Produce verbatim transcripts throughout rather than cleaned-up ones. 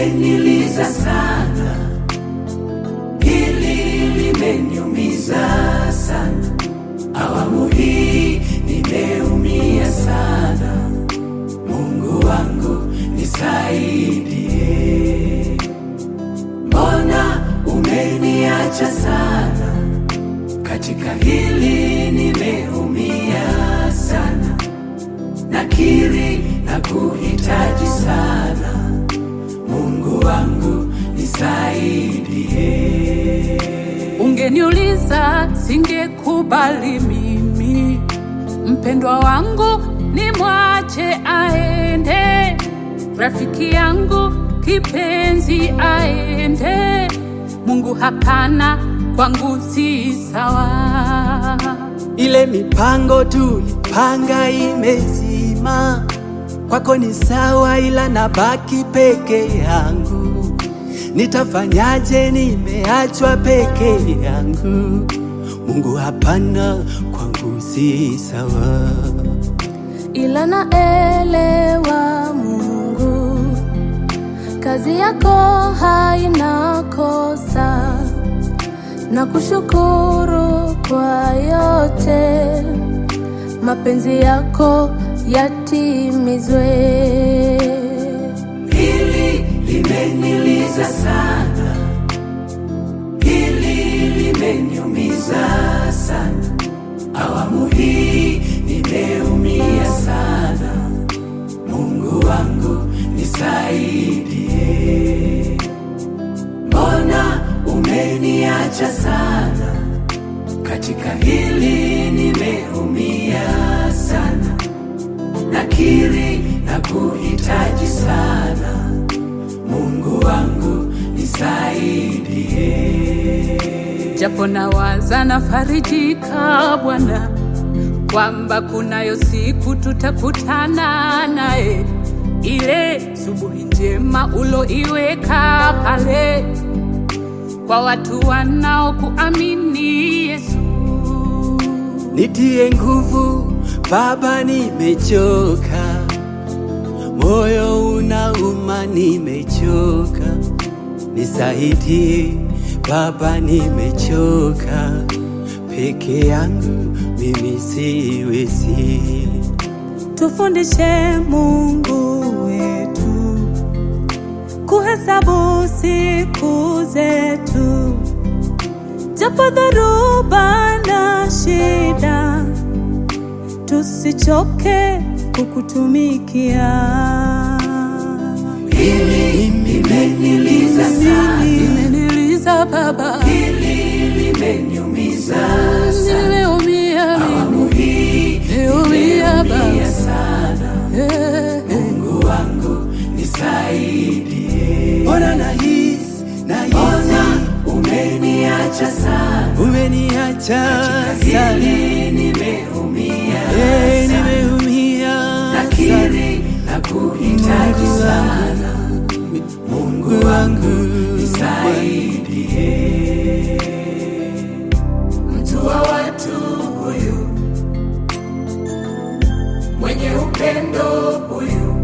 limeniliza sana, hili limeniumiza sana. Awamu hii nimeumia sana. Mungu wangu nisaidie. Mbona umeniacha sana? Katika hili nimeumia sana. Nakiri na kuhitaji sana. Mungu wangu nisaidie. Ungeniuliza singekubali mimi mpendwa wangu nimwache aende, rafiki yangu kipenzi aende. Mungu hapana, kwangu si sawa. Ile mipango tulipanga imezima, kwako ni sawa, ila nabaki peke yangu. Nitafanyaje? Nimeachwa peke yangu. Mungu hapana, kwangu si sawa. Ila naelewa Mungu, kazi yako haina kosa. Na kushukuru kwa yote, mapenzi yako yatimizwe. Hili limeniliza sana, hili limeniumiza sana. Awamu hii nimeumia sana. Mungu wangu nisaidie. Mbona umeniacha sana? Katika hili nimeumia sana. Nakiri na kuhitaji sana. Mungu wangu nisaidie. Japo nawaza nafarijika Bwana, kwamba kunayo siku tutakutana naye. Ile subuhi njema uloiweka pale kwa watu wanaokuamini Yesu. Nitie nguvu Baba, nimechoka. Moyo unauma, nimechoka. Nisaidie Baba, nimechoka. Peke yangu mimi siwezi. Tufundishe Mungu wetu kuhesabu siku zetu, japo dhoruba na shida, tusichoke kukutumikia. Hili limeniliza sana, limeniliza Baba, hili limeniumiza sana. Nimeumia Awamu hii nimeumia sana. Mungu wangu nisaidie. Mbona nahisi, nahisi Mbona umeniacha sana? umeniacha Katika sana. hili nimeumia Hey, sana. nimeumia Nakiri na kuhitaji sana. Mungu wangu nisaidie. Mtu wa watu huyu, mwenye upendo huyu,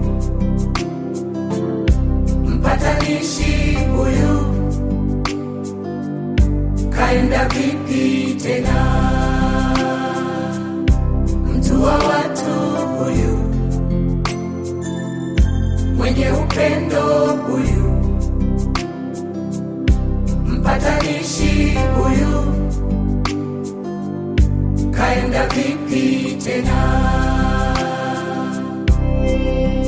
mpatanishi huyu, kaenda vipi tena? Mtu wa watu huyu, mwenye upendo huyu, mpatanishi huyu, kaenda vipi tena?